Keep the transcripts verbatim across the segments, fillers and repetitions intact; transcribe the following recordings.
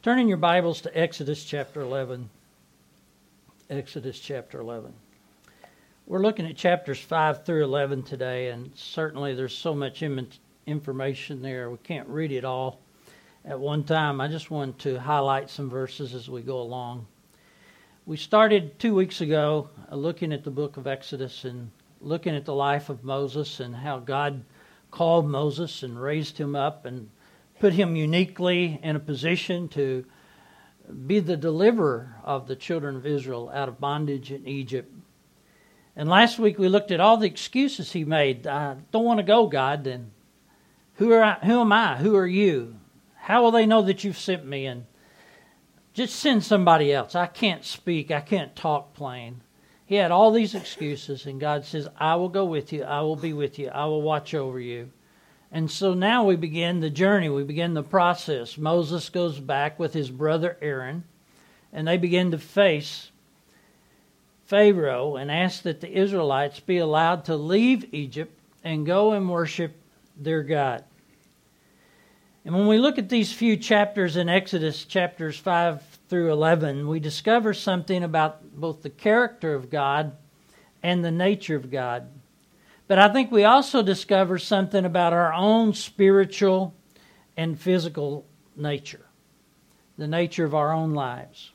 Turn in your Bibles to Exodus chapter eleven. Exodus chapter eleven. We're looking at chapters five through eleven today, and certainly there's so much information there. We can't read it all at one time. I just wanted to highlight some verses as we go along. We started two weeks ago uh, looking at the book of Exodus and looking at the life of Moses and how God called Moses and raised him up and put him uniquely in a position to be the deliverer of the children of Israel out of bondage in Egypt. And last week we looked at all the excuses he made. I don't want to go, God. And who are I, who am I? Who are you? How will they know that you've sent me? And just send somebody else. I can't speak. I can't talk plain. He had all these excuses, and God says, I will go with you. I will be with you. I will watch over you. And so now we begin the journey. We begin the process. Moses goes back with his brother Aaron, and they begin to face Pharaoh and ask that the Israelites be allowed to leave Egypt and go and worship their God. And when we look at these few chapters in Exodus, chapters five through eleven, we discover something about both the character of God and the nature of God. But I think we also discover something about our own spiritual and physical nature, the nature of our own lives.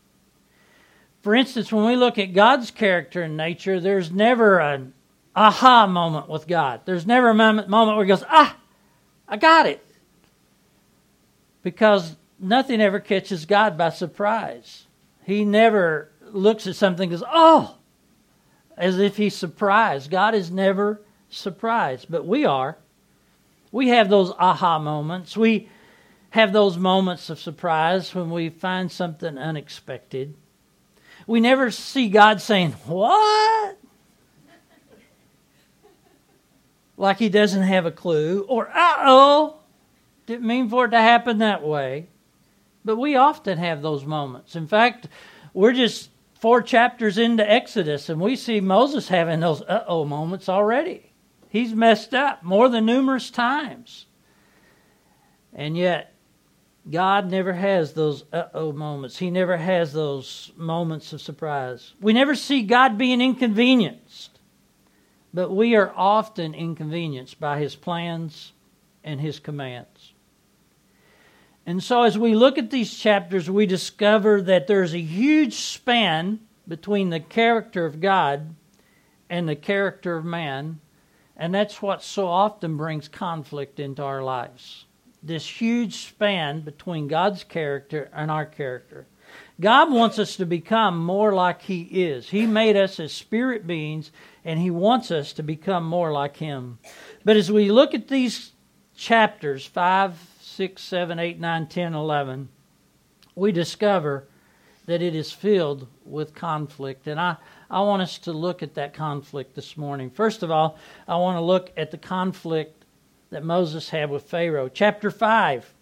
For instance, when we look at God's character and nature, there's never an aha moment with God. There's never a moment, moment where he goes, ah, I got it. Because nothing ever catches God by surprise. He never looks at something and goes, oh, as if he's surprised. God is never surprised, but we are. We have those aha moments. We have those moments of surprise when we find something unexpected. We never see God saying, what? Like he doesn't have a clue, or uh-oh, didn't mean for it to happen that way. But we often have those moments. In fact, we're just four chapters into Exodus, and we see Moses having those uh-oh moments already. He's messed up more than numerous times. And yet, God never has those uh-oh moments. He never has those moments of surprise. We never see God being inconvenienced, but we are often inconvenienced by His plans and His commands. And so as we look at these chapters, we discover that there's a huge span between the character of God and the character of man. And that's what so often brings conflict into our lives. This huge span between God's character and our character. God wants us to become more like He is. He made us as spirit beings, and He wants us to become more like Him. But as we look at these chapters, five, six, seven, eight, nine, ten, eleven, we discover that it is filled with conflict. And I, I want us to look at that conflict this morning. First of all, I want to look at the conflict that Moses had with Pharaoh. Chapter five.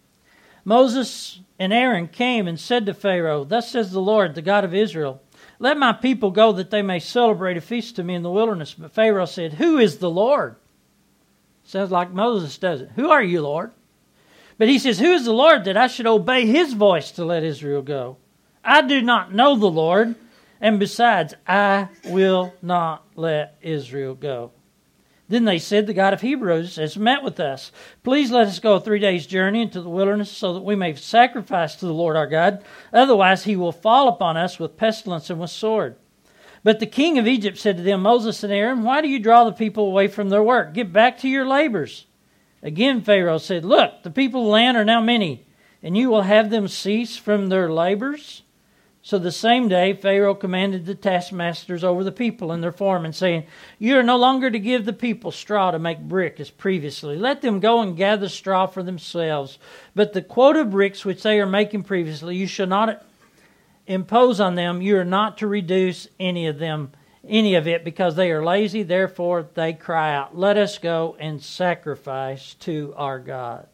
Moses and Aaron came and said to Pharaoh, thus says the Lord, the God of Israel, let my people go that they may celebrate a feast to me in the wilderness. But Pharaoh said, who is the Lord? Sounds like Moses does it. Who are you, Lord? But he says, who is the Lord that I should obey His voice to let Israel go? I do not know the Lord, and besides, I will not let Israel go. Then they said, the God of Hebrews has met with us. Please let us go a three days' journey into the wilderness so that we may sacrifice to the Lord our God. Otherwise He will fall upon us with pestilence and with sword. But the king of Egypt said to them, Moses and Aaron, why do you draw the people away from their work? Get back to your labors. Again Pharaoh said, look, the people of the land are now many, and you will have them cease from their labors. So the same day Pharaoh commanded the taskmasters over the people and their foremen, saying, you are no longer to give the people straw to make brick as previously. Let them go and gather straw for themselves. But the quota of bricks which they are making previously, you shall not impose on them. You are not to reduce any of them, any of it, because they are lazy. Therefore they cry out, let us go and sacrifice to our God.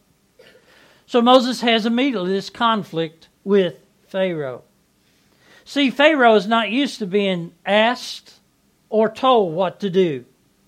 So Moses has immediately this conflict with Pharaoh. See, Pharaoh is not used to being asked or told what to do.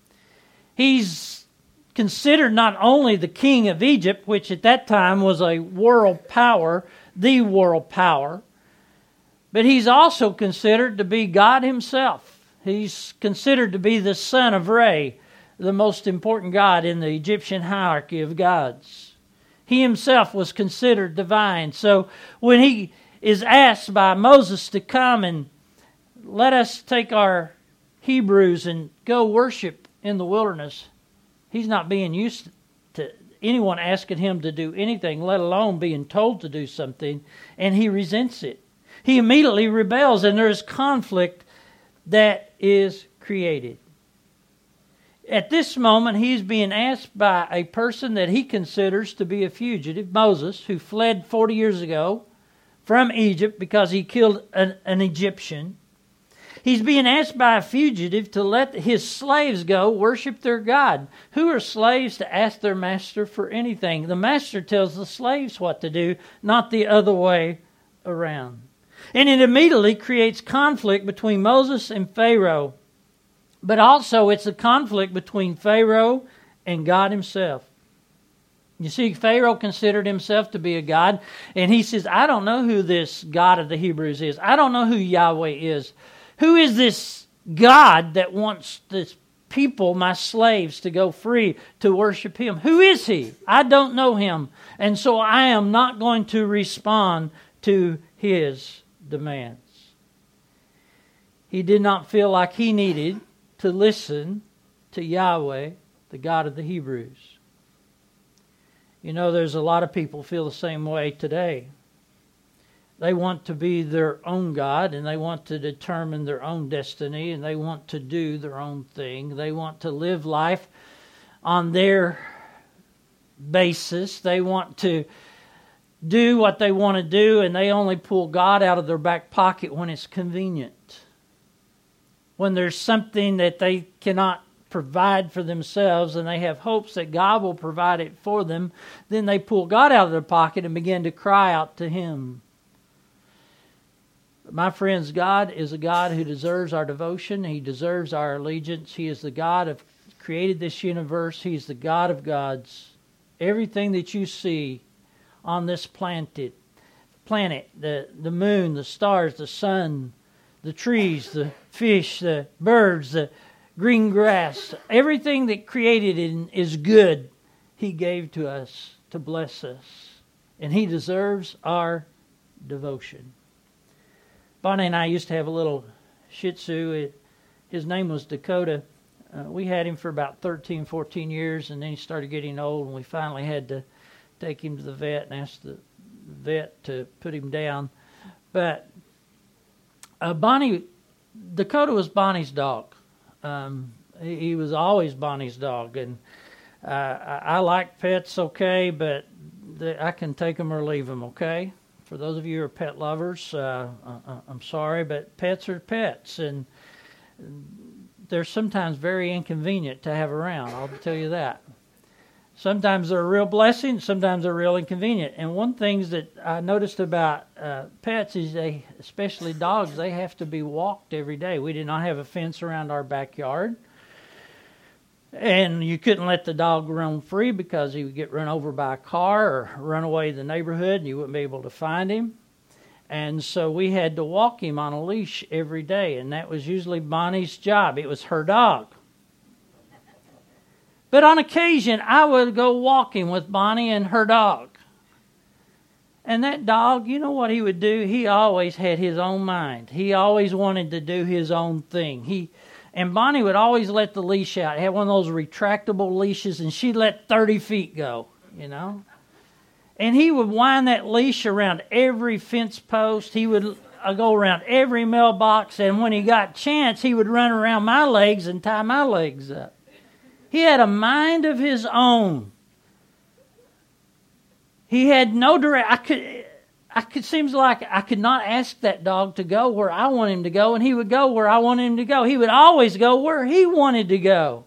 He's considered not only the king of Egypt, which at that time was a world power the world power. But he's also considered to be God himself. He's considered to be the son of Re, the most important god in the Egyptian hierarchy of gods. He himself was considered divine. So when he is asked by Moses to come and let us take our Hebrews and go worship in the wilderness, he's not being used to anyone asking him to do anything, let alone being told to do something, and he resents it. He immediately rebels, and there is conflict that is created. At this moment, he's being asked by a person that he considers to be a fugitive, Moses, who fled forty years ago from Egypt because he killed an, an Egyptian. He's being asked by a fugitive to let his slaves go worship their God. Who are slaves to ask their master for anything? The master tells the slaves what to do, not the other way around. And it immediately creates conflict between Moses and Pharaoh. But also it's a conflict between Pharaoh and God himself. You see, Pharaoh considered himself to be a god, and he says, I don't know who this God of the Hebrews is. I don't know who Yahweh is. Who is this God that wants this people, my slaves, to go free to worship him? Who is he? I don't know him. And so I am not going to respond to his demands. He did not feel like he needed to listen to Yahweh, the God of the Hebrews. You know, there's a lot of people feel the same way today. They want to be their own God, and they want to determine their own destiny, and they want to do their own thing. They want to live life on their basis. They want to do what they want to do, and they only pull God out of their back pocket when it's convenient. When there's something that they cannot provide for themselves and they have hopes that God will provide it for them, then they pull God out of their pocket and begin to cry out to him. My friends, God is a God who deserves our devotion. He deserves our allegiance. He is the God of created this universe. He's the God of gods. Everything that you see on this planet, planet, the, the moon, the stars, the sun, the trees, the fish, the birds, the green grass, everything that created in is good, he gave to us to bless us. And he deserves our devotion. Bonnie and I used to have a little Shih Tzu. It, his name was Dakota. Uh, we had him for about thirteen, fourteen years, and then he started getting old, and we finally had to take him to the vet and ask the vet to put him down. But uh, Bonnie, Dakota was Bonnie's dog. Um, he, he was always Bonnie's dog, and uh, I, I like pets, okay, but the, I can take them or leave them, okay? For those of you who are pet lovers, uh, I, I'm sorry, but pets are pets, and they're sometimes very inconvenient to have around, I'll tell you that. Sometimes they're a real blessing, sometimes they're real inconvenient. And one thing that I noticed about uh, pets is they, especially dogs, they have to be walked every day. We did not have a fence around our backyard. And you couldn't let the dog roam free because he would get run over by a car or run away to the neighborhood and you wouldn't be able to find him. And so we had to walk him on a leash every day, and that was usually Bonnie's job. It was her dog. But on occasion, I would go walking with Bonnie and her dog. And that dog, you know what he would do? He always had his own mind. He always wanted to do his own thing. He And Bonnie would always let the leash out. He had one of those retractable leashes, and she'd let thirty feet go, you know. And he would wind that leash around every fence post. He would uh, go around every mailbox, and when he got a chance, he would run around my legs and tie my legs up. He had a mind of his own. He had no direct. I could. I could. Seems like I could not ask that dog to go where I want him to go, and he would go where I wanted him to go. He would always go where he wanted to go.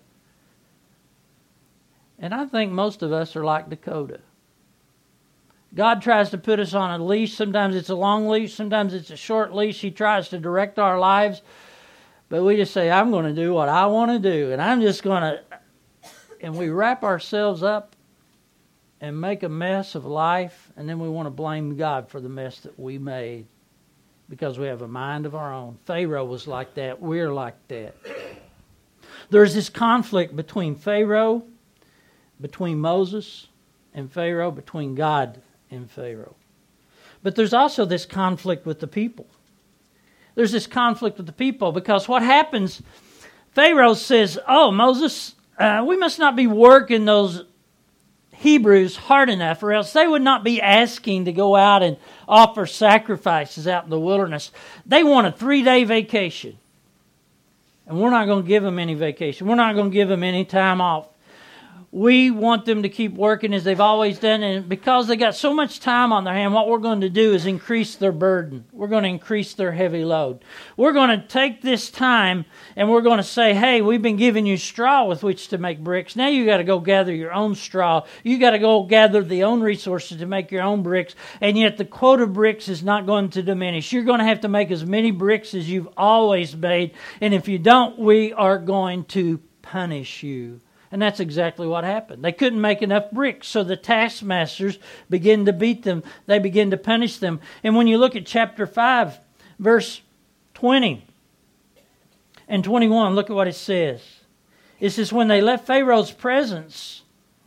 And I think most of us are like Dakota. God tries to put us on a leash. Sometimes it's a long leash. Sometimes it's a short leash. He tries to direct our lives. But we just say, I'm going to do what I want to do. And I'm just going to... And we wrap ourselves up and make a mess of life, and then we want to blame God for the mess that we made because we have a mind of our own. Pharaoh was like that. We're like that. There's this conflict between Pharaoh, between Moses and Pharaoh, between God and Pharaoh. But there's also this conflict with the people. There's this conflict with the people because what happens, Pharaoh says, oh, Moses, uh, we must not be working those Hebrews hard enough, or else they would not be asking to go out and offer sacrifices out in the wilderness. They want a three-day vacation. And we're not going to give them any vacation. We're not going to give them any time off. We want them to keep working as they've always done. And because they got so much time on their hand, what we're going to do is increase their burden. We're going to increase their heavy load. We're going to take this time and we're going to say, hey, we've been giving you straw with which to make bricks. Now you got to go gather your own straw. You got to go gather the own resources to make your own bricks. And yet the quota of bricks is not going to diminish. You're going to have to make as many bricks as you've always made. And if you don't, we are going to punish you. And that's exactly what happened. They couldn't make enough bricks, so the taskmasters began to beat them. They began to punish them. And when you look at chapter five, verse twenty and twenty-one, look at what it says. It says, when they left Pharaoh's presence,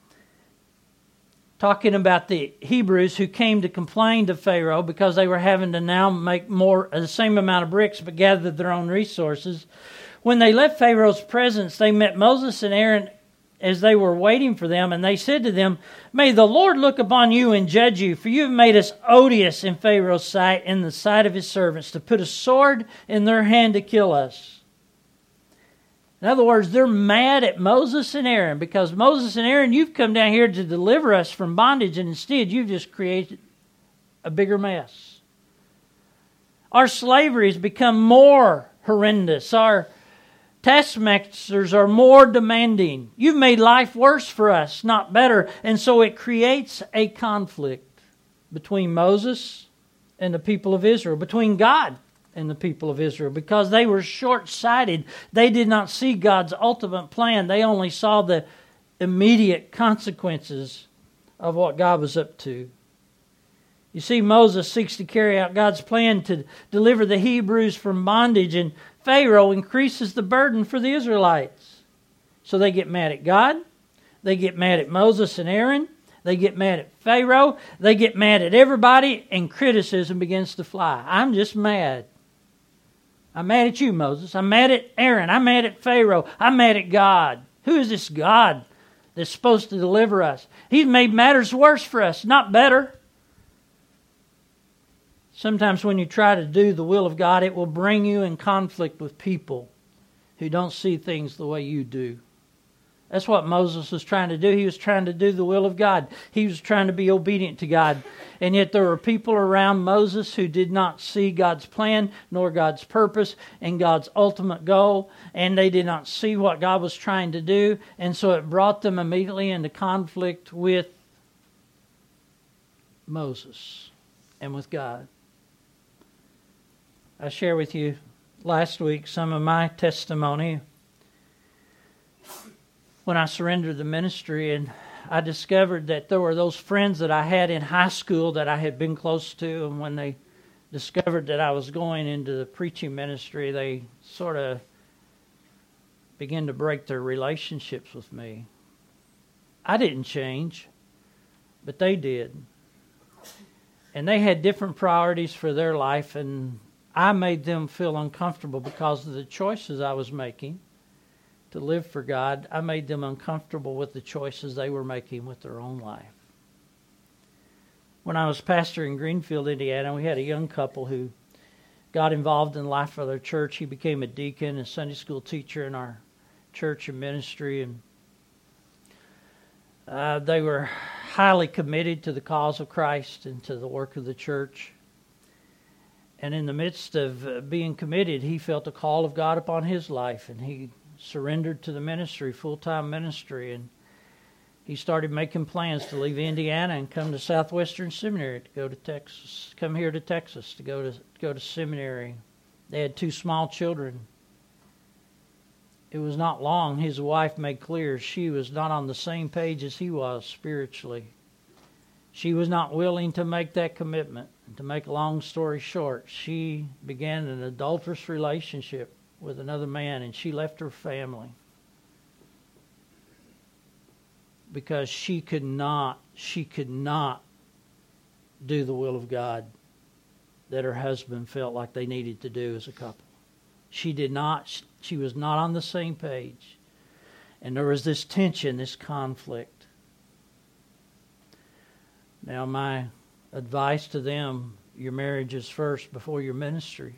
talking about the Hebrews who came to complain to Pharaoh because they were having to now make more, the same amount of bricks, but gather their own resources. When they left Pharaoh's presence, they met Moses and Aaron as they were waiting for them, and they said to them, may the Lord look upon you and judge you, for you have made us odious in Pharaoh's sight, in the sight of his servants, to put a sword in their hand to kill us. In other words, they're mad at Moses and Aaron, because Moses and Aaron, you've come down here to deliver us from bondage, and instead you've just created a bigger mess. Our slavery has become more horrendous. Our taskmasters are more demanding. You've made life worse for us, not better. And so it creates a conflict between Moses and the people of Israel, between God and the people of Israel, because they were short-sighted. They did not see God's ultimate plan. They only saw the immediate consequences of what God was up to. You see, Moses seeks to carry out God's plan to deliver the Hebrews from bondage, and Pharaoh increases the burden for the Israelites. So they get mad at God. They get mad at Moses and Aaron. They get mad at Pharaoh. They get mad at everybody, and criticism begins to fly. I'm just mad. I'm mad at you, Moses. I'm mad at Aaron. I'm mad at Pharaoh. I'm mad at God. Who is this God that's supposed to deliver us? He's made matters worse for us, not better. Sometimes when you try to do the will of God, it will bring you in conflict with people who don't see things the way you do. That's what Moses was trying to do. He was trying to do the will of God. He was trying to be obedient to God. And yet there were people around Moses who did not see God's plan, nor God's purpose, and God's ultimate goal. And they did not see what God was trying to do. And so it brought them immediately into conflict with Moses and with God. I share with you last week some of my testimony when I surrendered the ministry, and I discovered that there were those friends that I had in high school that I had been close to, and when they discovered that I was going into the preaching ministry, they sort of began to break their relationships with me. I didn't change, but they did. And they had different priorities for their life, and I made them feel uncomfortable because of the choices I was making to live for God. I made them uncomfortable with the choices they were making with their own life. When I was pastor in Greenfield, Indiana, we had a young couple who got involved in the life of their church. He became a deacon and Sunday school teacher in our church and ministry, and uh, they were highly committed to the cause of Christ and to the work of the church. And in the midst of being committed, he felt the call of God upon his life, and he surrendered to the ministry, full-time ministry, and he started making plans to leave Indiana and come to Southwestern Seminary to go to Texas, come here to Texas to go to go to seminary. They had two small children. It was not long, his wife made clear she was not on the same page as he was spiritually. She was not willing to make that commitment. And to make a long story short, she began an adulterous relationship with another man, and she left her family because she could not, she could not do the will of God that her husband felt like they needed to do as a couple. She did not, she was not on the same page. And there was this tension, this conflict. Now, my advice to them, your marriage is first before your ministry.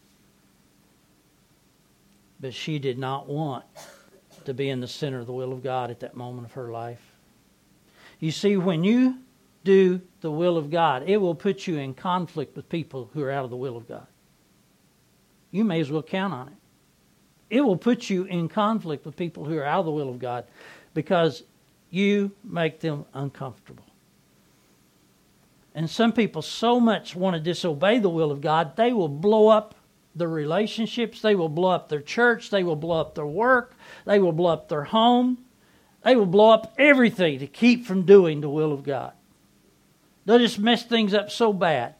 But she did not want to be in the center of the will of God at that moment of her life. You see, when you do the will of God, it will put you in conflict with people who are out of the will of God. You may as well count on it. It will put you in conflict with people who are out of the will of God because you make them uncomfortable. And some people so much want to disobey the will of God, they will blow up their relationships, they will blow up their church, they will blow up their work, they will blow up their home, they will blow up everything to keep from doing the will of God. They'll just mess things up so bad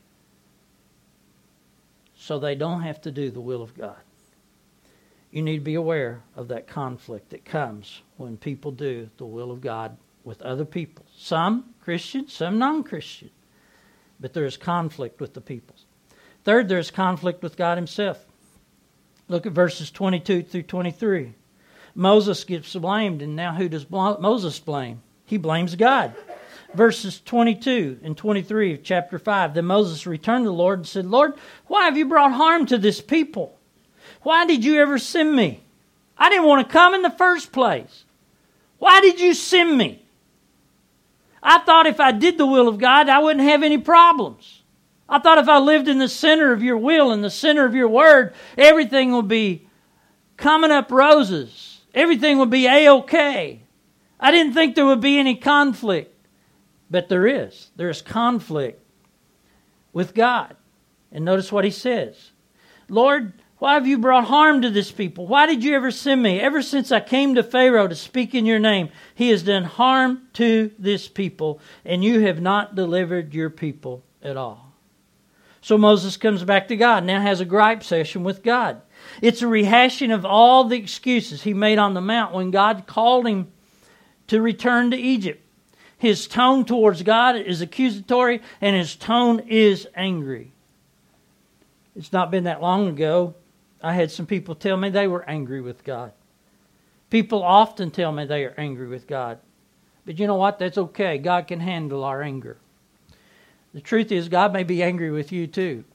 so they don't have to do the will of God. You need to be aware of that conflict that comes when people do the will of God with other people. Some Christian, some non-Christian. But there is conflict with the people. Third, there is conflict with God Himself. Look at verses twenty-two through twenty-three. Moses gets blamed, and now who does Moses blame? He blames God. Verses twenty-two and twenty-three of chapter five. Then Moses returned to the Lord and said, Lord, why have you brought harm to this people? Why did you ever send me? I didn't want to come in the first place. Why did you send me? I thought if I did the will of God, I wouldn't have any problems. I thought if I lived in the center of your will, in the center of your word, everything would be coming up roses. Everything would be A-okay. I didn't think there would be any conflict. But there is. There is conflict with God. And notice what He says. Lord, why have you brought harm to this people? Why did you ever send me? Ever since I came to Pharaoh to speak in your name, he has done harm to this people, and you have not delivered your people at all. So Moses comes back to God, now has a gripe session with God. It's a rehashing of all the excuses he made on the mount when God called him to return to Egypt. His tone towards God is accusatory, and his tone is angry. It's not been that long ago, I had some people tell me they were angry with God. People often tell me they are angry with God. But you know what? That's okay. God can handle our anger. The truth is, God may be angry with you too.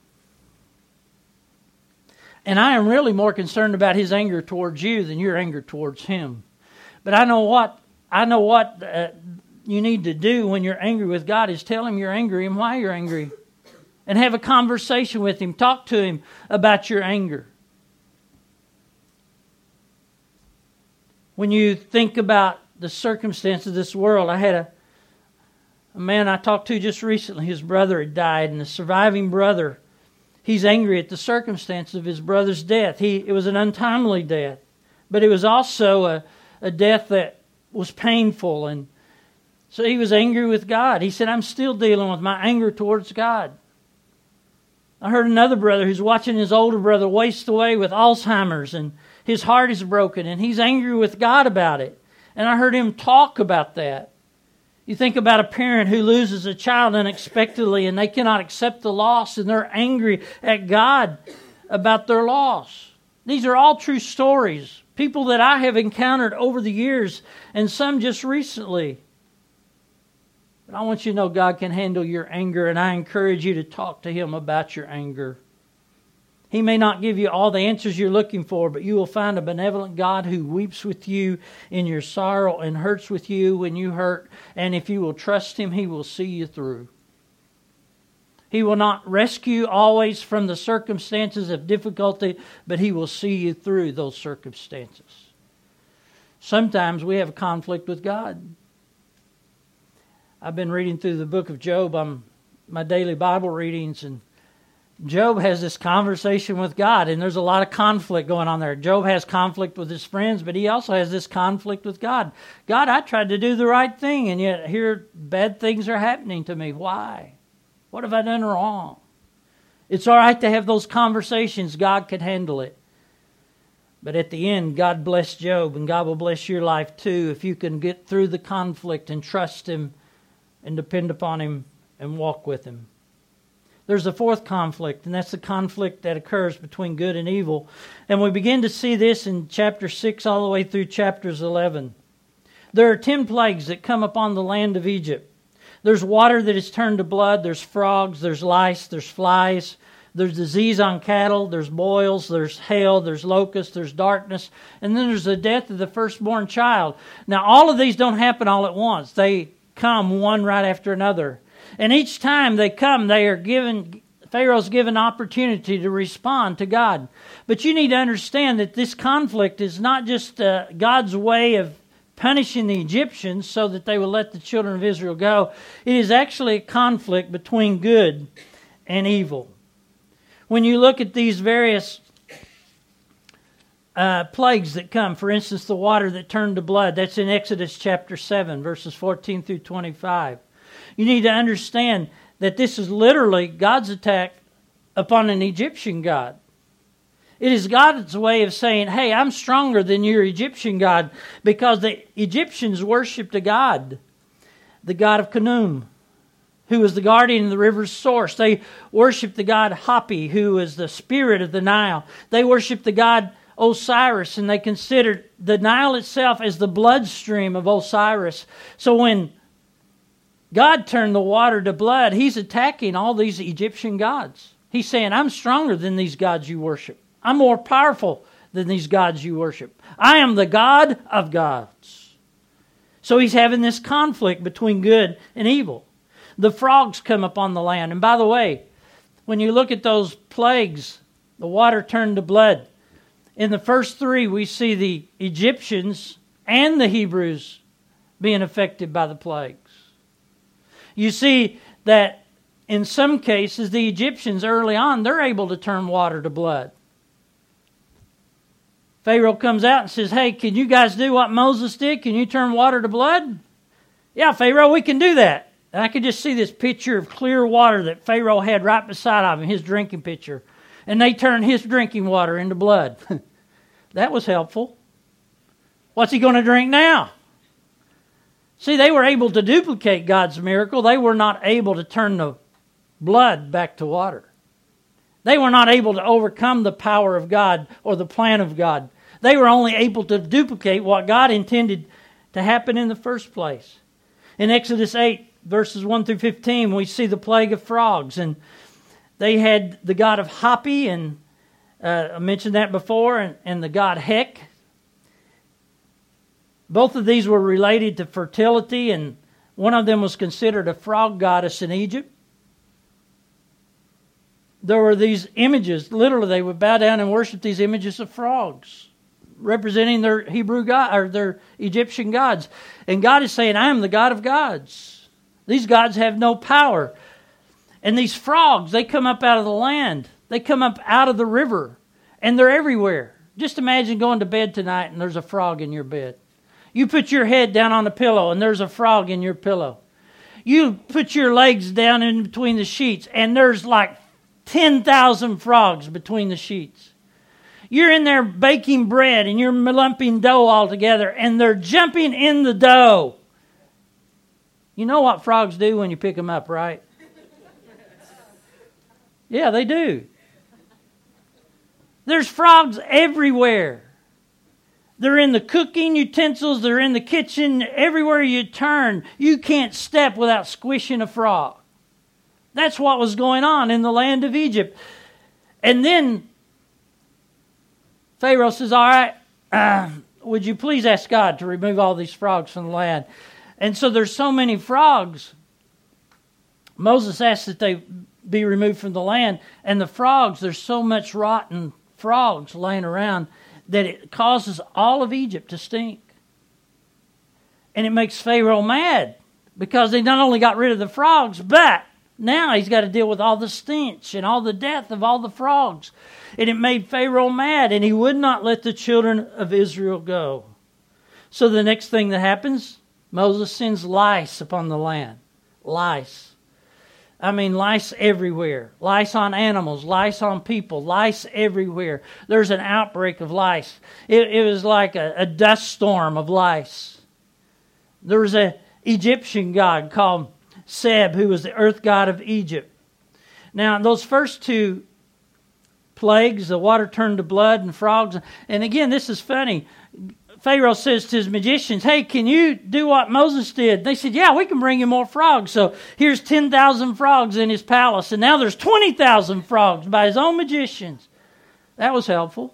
And I am really more concerned about His anger towards you than your anger towards Him. But I know what I know what uh, you need to do when you're angry with God is tell Him you're angry and why you're angry. And have a conversation with Him. Talk to Him about your anger. When you think about the circumstance of this world, I had a, a man I talked to just recently. His brother had died, and the surviving brother, he's angry at the circumstance of his brother's death. He It was an untimely death, but it was also a, a death that was painful, and so he was angry with God. He said, I'm still dealing with my anger towards God. I heard another brother who's watching his older brother waste away with Alzheimer's, and his heart is broken, and he's angry with God about it. And I heard him talk about that. You think about a parent who loses a child unexpectedly, and they cannot accept the loss, and they're angry at God about their loss. These are all true stories. People that I have encountered over the years, and some just recently. But I want you to know God can handle your anger, and I encourage you to talk to Him about your anger. He may not give you all the answers you're looking for, but you will find a benevolent God who weeps with you in your sorrow and hurts with you when you hurt. And if you will trust Him, He will see you through. He will not rescue always from the circumstances of difficulty, but He will see you through those circumstances. Sometimes we have a conflict with God. I've been reading through the book of Job on my daily Bible readings, and Job has this conversation with God, and there's a lot of conflict going on there. Job has conflict with his friends, but he also has this conflict with God. God, I tried to do the right thing, and yet here bad things are happening to me. Why? What have I done wrong? It's all right to have those conversations. God can handle it. But at the end, God blessed Job, and God will bless your life too if you can get through the conflict and trust Him and depend upon Him and walk with Him. There's a fourth conflict, and that's the conflict that occurs between good and evil. And we begin to see this in chapter six all the way through chapters eleven. There are ten plagues that come upon the land of Egypt. There's water that is turned to blood, there's frogs, there's lice, there's flies, there's disease on cattle, there's boils, there's hail, there's locusts, there's darkness, and then there's the death of the firstborn child. Now all of these don't happen all at once. They come one right after another. And each time they come, they are given, Pharaoh's given opportunity to respond to God. But you need to understand that this conflict is not just uh, God's way of punishing the Egyptians so that they will let the children of Israel go. It is actually a conflict between good and evil. When you look at these various uh, plagues that come, for instance, the water that turned to blood, that's in Exodus chapter seven, verses fourteen through twenty-five. You need to understand that this is literally God's attack upon an Egyptian god. It is God's way of saying, hey, I'm stronger than your Egyptian god, because the Egyptians worshipped a god, the god of Khnum, who was the guardian of the river's source. They worshipped the god Hapi, who is the spirit of the Nile. They worshipped the god Osiris, and they considered the Nile itself as the bloodstream of Osiris. So when God turned the water to blood, He's attacking all these Egyptian gods. He's saying, I'm stronger than these gods you worship. I'm more powerful than these gods you worship. I am the God of gods. So He's having this conflict between good and evil. The frogs come upon the land. And by the way, when you look at those plagues, the water turned to blood. In the first three, we see the Egyptians and the Hebrews being affected by the plagues. You see that in some cases, the Egyptians early on, they're able to turn water to blood. Pharaoh comes out and says, hey, can you guys do what Moses did? Can you turn water to blood? Yeah, Pharaoh, we can do that. And I could just see this picture of clear water that Pharaoh had right beside of him, his drinking pitcher. And they turned his drinking water into blood. That was helpful. What's he going to drink now? See, they were able to duplicate God's miracle. They were not able to turn the blood back to water. They were not able to overcome the power of God or the plan of God. They were only able to duplicate what God intended to happen in the first place. In Exodus eight, verses one through fifteen, we see the plague of frogs. And they had the god of Hapi, and uh, I mentioned that before, and, and the god Hek. Both of these were related to fertility, and one of them was considered a frog goddess in Egypt. There were these images, literally they would bow down and worship these images of frogs, representing their Hebrew god or their Egyptian gods. And God is saying, I am the God of gods. These gods have no power. And these frogs, they come up out of the land. They come up out of the river, and they're everywhere. Just imagine going to bed tonight and there's a frog in your bed. You put your head down on the pillow and there's a frog in your pillow. You put your legs down in between the sheets and there's like ten thousand frogs between the sheets. You're in there baking bread and you're lumping dough all together and they're jumping in the dough. You know what frogs do when you pick them up, right? Yeah, they do. There's frogs everywhere. They're in the cooking utensils. They're in the kitchen. Everywhere you turn, you can't step without squishing a frog. That's what was going on in the land of Egypt. And then Pharaoh says, all right, uh, would you please ask God to remove all these frogs from the land? And so there's so many frogs. Moses asked that they be removed from the land. And the frogs, there's so much rotten frogs laying around that it causes all of Egypt to stink. And it makes Pharaoh mad because they not only got rid of the frogs, but Now he's got to deal with all the stench and all the death of all the frogs. And it made Pharaoh mad, and he would not let the children of Israel go. So the next thing that happens, Moses sends lice upon the land. Lice. I mean, lice everywhere. Lice on animals, lice on people, lice everywhere. There's an outbreak of lice. It, it was like a, a dust storm of lice. There was an Egyptian god called Seb, who was the earth god of Egypt. Now, those first two plagues, the water turned to blood and frogs. And again, this is funny. Pharaoh says to his magicians, hey, can you do what Moses did? They said, yeah, we can bring you more frogs. So here's ten thousand frogs in his palace. And now there's twenty thousand frogs by his own magicians. That was helpful.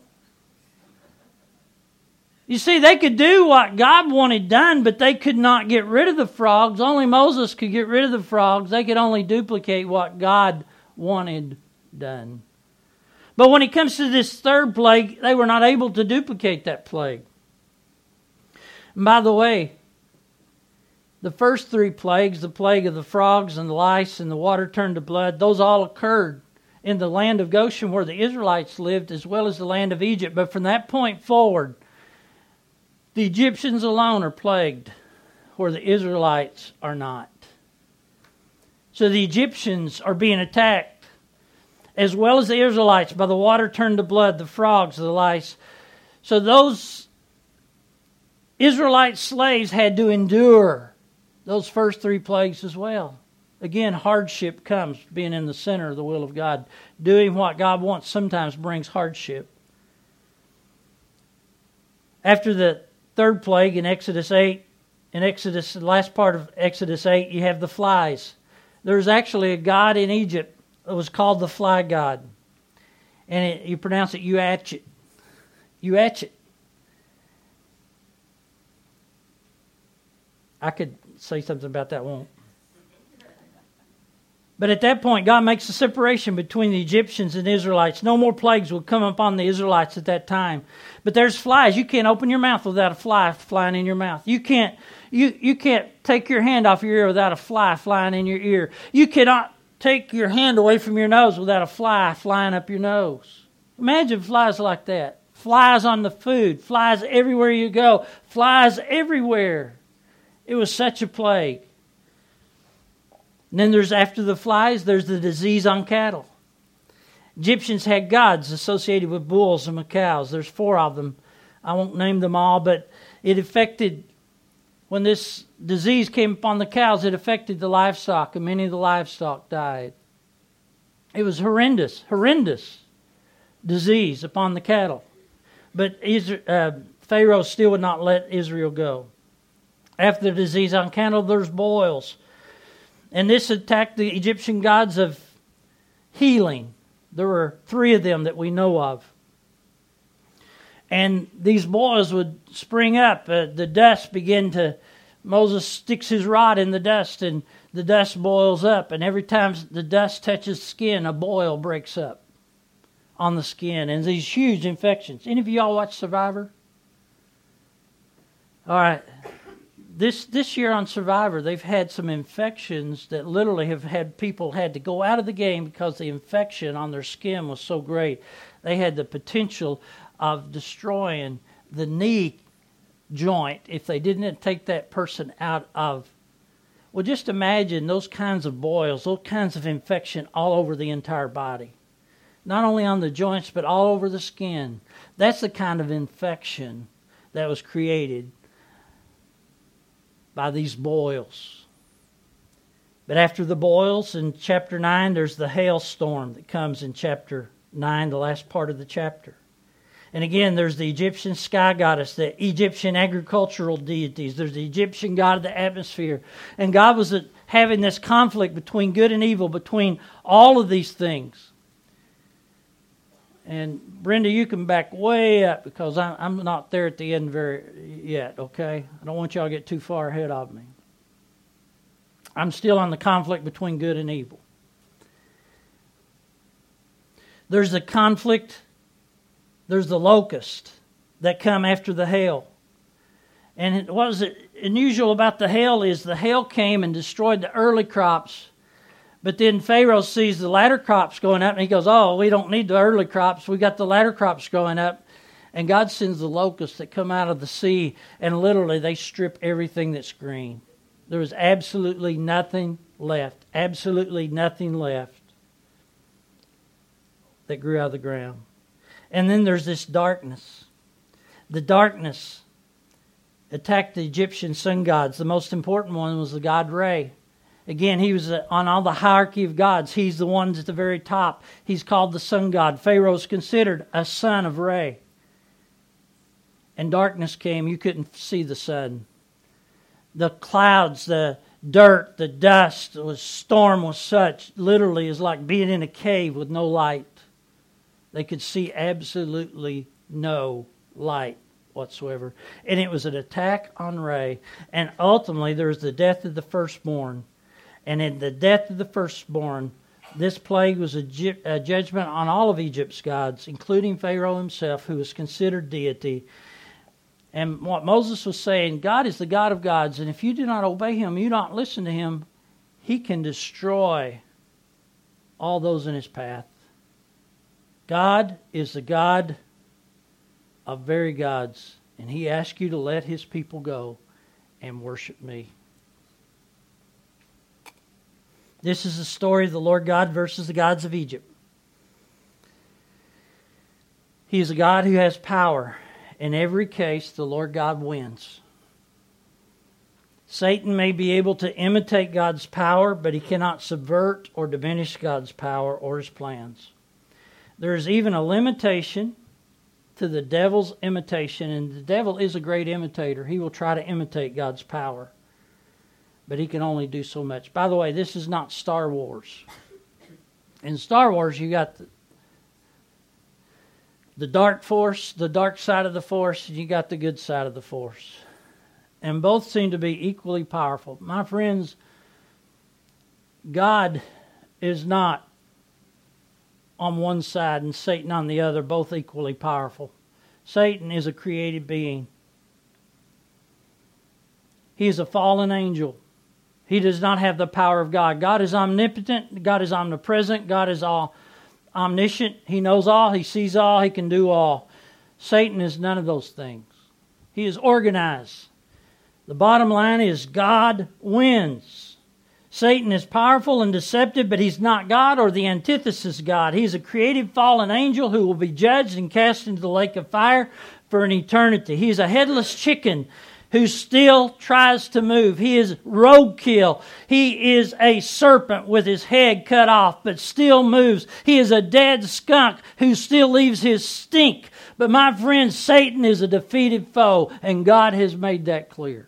You see, they could do what God wanted done, but they could not get rid of the frogs. Only Moses could get rid of the frogs. They could only duplicate what God wanted done. But when it comes to this third plague, they were not able to duplicate that plague. And by the way, the first three plagues, the plague of the frogs and the lice and the water turned to blood, those all occurred in the land of Goshen where the Israelites lived, as well as the land of Egypt. But from that point forward, the Egyptians alone are plagued, where the Israelites are not. So the Egyptians are being attacked, as well as the Israelites, by the water turned to blood, the frogs, the lice. So those Israelite slaves had to endure those first three plagues as well. Again, hardship comes being in the center of the will of God. Doing what God wants sometimes brings hardship. After the third plague in Exodus eight, in Exodus, the last part of Exodus eight, you have the flies. There's actually a god in Egypt that was called the fly god. And it, you pronounce it Uatchit. Uatchit. I could say something about that, won't. But at that point, God makes a separation between the Egyptians and the Israelites. No more plagues will come upon the Israelites at that time. But there's flies. You can't open your mouth without a fly flying in your mouth. You can't, you, you can't take your hand off your ear without a fly flying in your ear. You cannot take your hand away from your nose without a fly flying up your nose. Imagine flies like that. Flies on the food. Flies everywhere you go. Flies everywhere. It was such a plague. And then there's, after the flies, there's the disease on cattle. Egyptians had gods associated with bulls and with cows. There's four of them. I won't name them all, but it affected, when this disease came upon the cows, it affected the livestock, and many of the livestock died. It was horrendous, horrendous disease upon the cattle. But Israel, uh, Pharaoh still would not let Israel go. After the disease on cattle, there's boils. And this attacked the Egyptian gods of healing. There were three of them that we know of. And these boils would spring up. Uh, the dust began to... Moses sticks his rod in the dust and the dust boils up. And every time the dust touches skin, a boil breaks up on the skin. And these huge infections. Any of y'all watch Survivor? All right. This this year on Survivor, they've had some infections that literally have had people had to go out of the game because the infection on their skin was so great. They had the potential of destroying the knee joint if they didn't take that person out of. Well, just imagine those kinds of boils, those kinds of infection all over the entire body. Not only on the joints, but all over the skin. That's the kind of infection that was created by these boils. But after the boils in chapter nine, there's the hailstorm that comes in chapter nine, the last part of the chapter. And again, there's the Egyptian sky goddess, the Egyptian agricultural deities. There's the Egyptian god of the atmosphere. And God was having this conflict between good and evil, between all of these things. And Brenda, you can back way up because I'm not there at the end very yet, okay? I don't want y'all to get too far ahead of me. I'm still on the conflict between good and evil. There's the conflict, there's the locust that come after the hail. And what was unusual about the hail is the hail came and destroyed the early crops, But then Pharaoh sees the latter crops going up, and he goes, oh, we don't need the early crops. We got the latter crops going up. And God sends the locusts that come out of the sea, and literally they strip everything that's green. There was absolutely nothing left. Absolutely nothing left that grew out of the ground. And then there's this darkness. The darkness attacked the Egyptian sun gods. The most important one was the god Re. Again, he was on all the hierarchy of gods. He's the one at the very top. He's called the sun god. Pharaoh is considered a son of Re. And darkness came. You couldn't see the sun. The clouds, the dirt, the dust, the storm was such, literally is like being in a cave with no light. They could see absolutely no light whatsoever. And it was an attack on Re. And ultimately there was the death of the firstborn. And in the death of the firstborn, this plague was a, ju- a judgment on all of Egypt's gods, including Pharaoh himself, who was considered deity. And what Moses was saying, God is the God of gods, and if you do not obey Him, you don't listen to Him, He can destroy all those in His path. God is the God of very gods, and He asks you to let His people go and worship Me. This is the story of the Lord God versus the gods of Egypt. He is a God who has power. In every case, the Lord God wins. Satan may be able to imitate God's power, but he cannot subvert or diminish God's power or His plans. There is even a limitation to the devil's imitation, and the devil is a great imitator. He will try to imitate God's power, but he can only do so much. By the way, this is not Star Wars. In Star Wars, you got the, the dark force, the dark side of the force, and you got the good side of the force. And both seem to be equally powerful. My friends, God is not on one side and Satan on the other, both equally powerful. Satan is a created being. He is a fallen angel. He does not have the power of God. God is omnipotent. God is omnipresent. God is all omniscient. He knows all. He sees all. He can do all. Satan is none of those things. He is organized. The bottom line is God wins. Satan is powerful and deceptive, but he's not God or the antithesis of God. He's a created fallen angel who will be judged and cast into the lake of fire for an eternity. He's a headless chicken who still tries to move. He is roadkill. He is a serpent with his head cut off, but still moves. He is a dead skunk who still leaves his stink. But my friends, Satan is a defeated foe, and God has made that clear.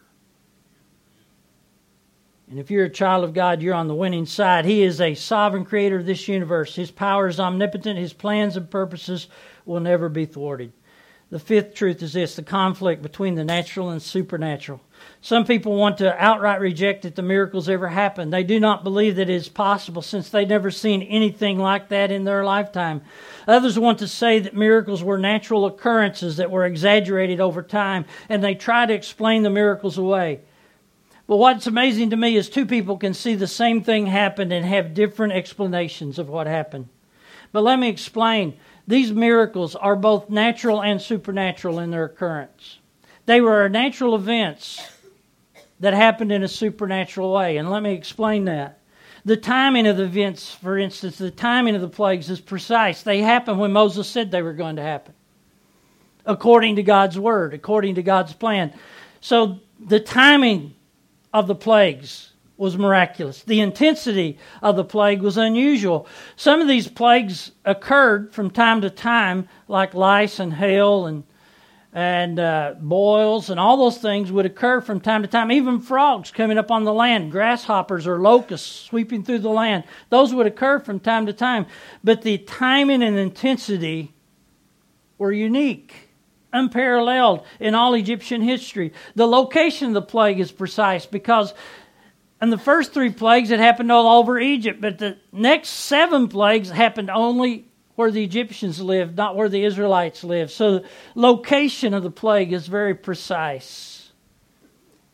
And if you're a child of God, you're on the winning side. He is a sovereign creator of this universe. His power is omnipotent. His plans and purposes will never be thwarted. The fifth truth is this, the conflict between the natural and supernatural. Some people want to outright reject that the miracles ever happened. They do not believe that it is possible since they've never seen anything like that in their lifetime. Others want to say that miracles were natural occurrences that were exaggerated over time, and they try to explain the miracles away. But what's amazing to me is two people can see the same thing happen and have different explanations of what happened. But let me explain. These miracles are both natural and supernatural in their occurrence. They were natural events that happened in a supernatural way. And let me explain that. The timing of the events, for instance, the timing of the plagues is precise. They happened when Moses said they were going to happen, according to God's word, according to God's plan. So the timing of the plagues was miraculous. The intensity of the plague was unusual. Some of these plagues occurred from time to time, like lice and hail and and uh, boils and all those things would occur from time to time. Even frogs coming up on the land, grasshoppers or locusts sweeping through the land, those would occur from time to time. But the timing and intensity were unique, unparalleled in all Egyptian history. The location of the plague is precise because in the first three plagues it happened all over Egypt, but the next seven plagues happened only where the Egyptians lived, not where the Israelites lived. So the location of the plague is very precise.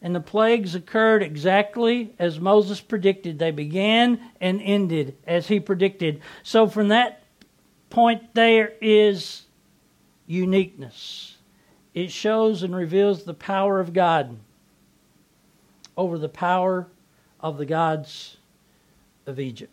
And the plagues occurred exactly as Moses predicted. They began and ended as he predicted. So from that point there is uniqueness. It shows and reveals the power of God over the power of the gods of Egypt.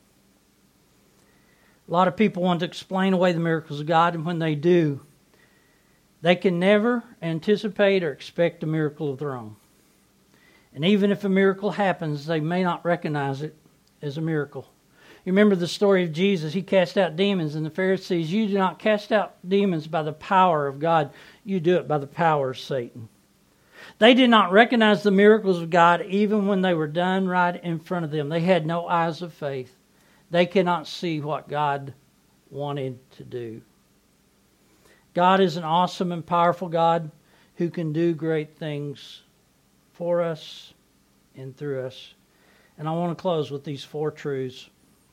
A lot of people want to explain away the miracles of God, and when they do, they can never anticipate or expect a miracle of their own. And even if a miracle happens, they may not recognize it as a miracle. You remember the story of Jesus. He cast out demons, and the Pharisees, you do not cast out demons by the power of God. You do it by the power of Satan. They did not recognize the miracles of God even when they were done right in front of them. They had no eyes of faith. They cannot see what God wanted to do. God is an awesome and powerful God who can do great things for us and through us. And I want to close with these four truths.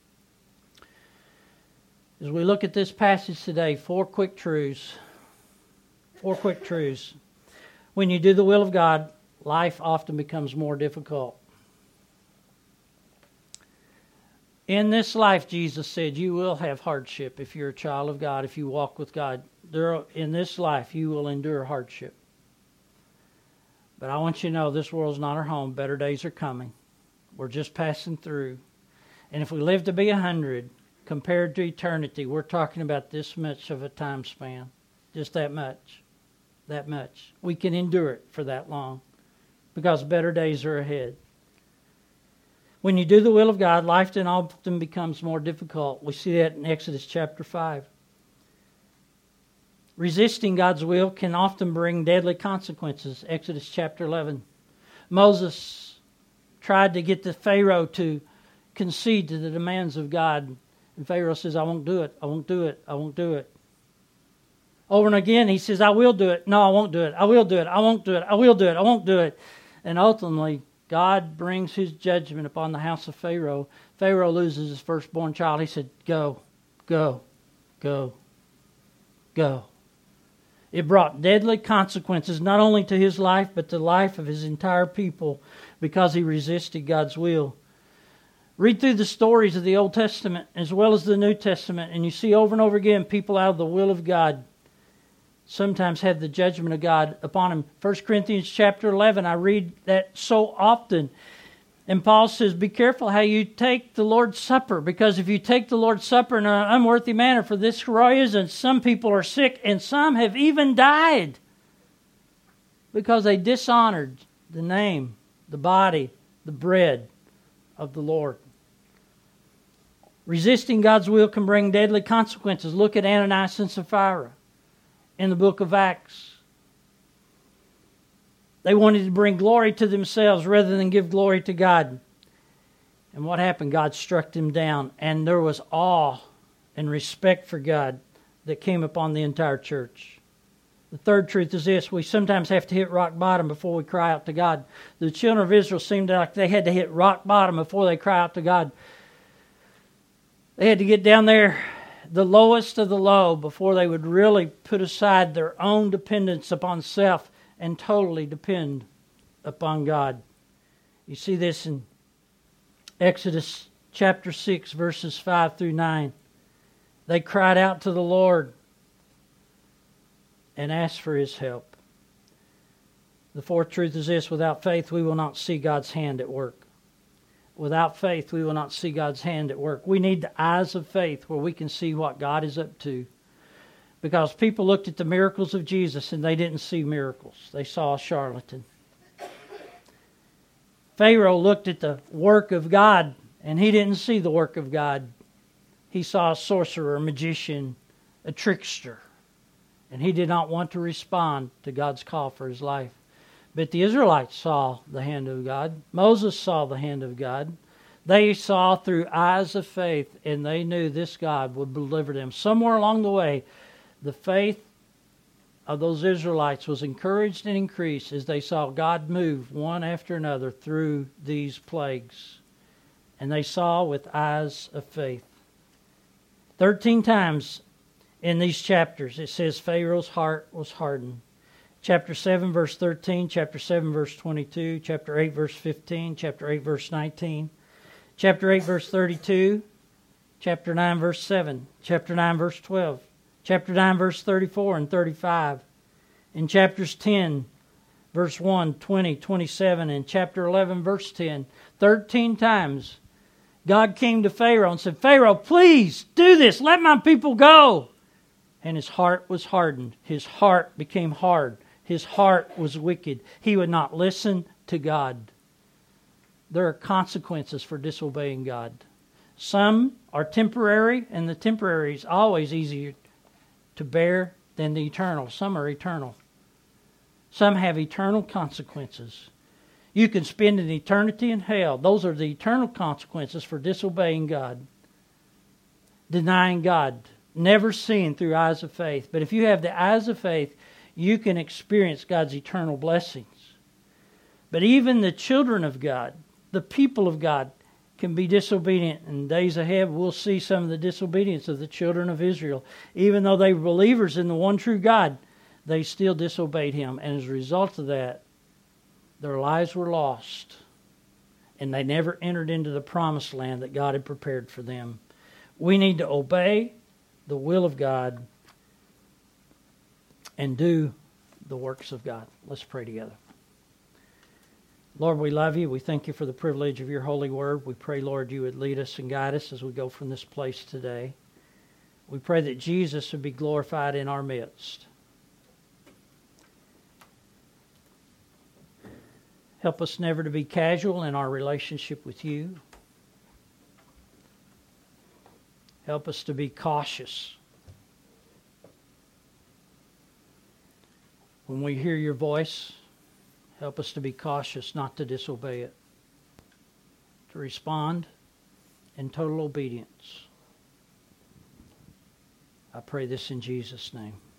As we look at this passage today, four quick truths. Four quick truths. When you do the will of God, life often becomes more difficult. In this life, Jesus said, you will have hardship if you're a child of God, if you walk with God. There, in this life, you will endure hardship. But I want you to know this world's not our home. Better days are coming. We're just passing through. And if we live to be a hundred, compared to eternity, we're talking about this much of a time span. Just that much. That much. We can endure it for that long because better days are ahead. When you do the will of God, life then often becomes more difficult. We see that in Exodus chapter five. Resisting God's will can often bring deadly consequences. Exodus chapter eleven. Moses tried to get the Pharaoh to concede to the demands of God. And Pharaoh says, I won't do it. I won't do it. I won't do it. Over and again, he says, I will do it. No, I won't do it. I will do it. I won't do it. I will do it. I won't do it. And ultimately, God brings his judgment upon the house of Pharaoh. Pharaoh loses his firstborn child. He said, go, go, go, go. It brought deadly consequences not only to his life, but to the life of his entire people because he resisted God's will. Read through the stories of the Old Testament as well as the New Testament, and you see over and over again people out of the will of God sometimes have the judgment of God upon them. First Corinthians chapter eleven, I read that so often. And Paul says, be careful how you take the Lord's Supper, because if you take the Lord's Supper in an unworthy manner, for this reason some people are sick and some have even died because they dishonored the name, the body, the bread of the Lord. Resisting God's will can bring deadly consequences. Look at Ananias and Sapphira in the book of Acts. They wanted to bring glory to themselves rather than give glory to God. And what happened? God struck them down, and there was awe and respect for God that came upon the entire church. The third truth is this: we sometimes have to hit rock bottom before we cry out to God. The children of Israel seemed like they had to hit rock bottom before they cry out to God. They had to get down there, the lowest of the low, before they would really put aside their own dependence upon self and totally depend upon God. You see this in Exodus chapter six, verses five through nine. They cried out to the Lord and asked for His help. The fourth truth is this: without faith we will not see God's hand at work. Without faith we will not see God's hand at work. We need the eyes of faith where we can see what God is up to. Because people looked at the miracles of Jesus and they didn't see miracles. They saw a charlatan. Pharaoh looked at the work of God and he didn't see the work of God. He saw a sorcerer, a magician, a trickster. And he did not want to respond to God's call for his life. But the Israelites saw the hand of God. Moses saw the hand of God. They saw through eyes of faith, and they knew this God would deliver them. Somewhere along the way, the faith of those Israelites was encouraged and increased as they saw God move one after another through these plagues. And they saw with eyes of faith. Thirteen times in these chapters it says Pharaoh's heart was hardened. Chapter seven, verse thirteen, chapter seven, verse twenty-two, chapter eight, verse fifteen, chapter eight, verse nineteen, chapter eight, verse thirty-two, chapter nine, verse seven, chapter nine, verse twelve, chapter nine, verse thirty-four and thirty-five, in chapters ten, verse one, twenty, twenty-seven, and chapter eleven, verse ten, thirteen times, God came to Pharaoh and said, Pharaoh, please do this. Let my people go. And his heart was hardened. His heart became hard. His heart was wicked. He would not listen to God. There are consequences for disobeying God. Some are temporary, and the temporary is always easier to bear than the eternal. Some are eternal. Some have eternal consequences. You can spend an eternity in hell. Those are the eternal consequences for disobeying God. Denying God. Never seen through eyes of faith. But if you have the eyes of faith, you can experience God's eternal blessings. But even the children of God, the people of God, can be disobedient. In days ahead, we'll see some of the disobedience of the children of Israel. Even though they were believers in the one true God, they still disobeyed Him. And as a result of that, their lives were lost. And they never entered into the promised land that God had prepared for them. We need to obey the will of God and do the works of God. Let's pray together. Lord, we love you. We thank you for the privilege of your holy word. We pray, Lord, you would lead us and guide us as we go from this place today. We pray that Jesus would be glorified in our midst. Help us never to be casual in our relationship with you. Help us to be cautious. When we hear your voice, help us to be cautious not to disobey it, to respond in total obedience. I pray this in Jesus' name.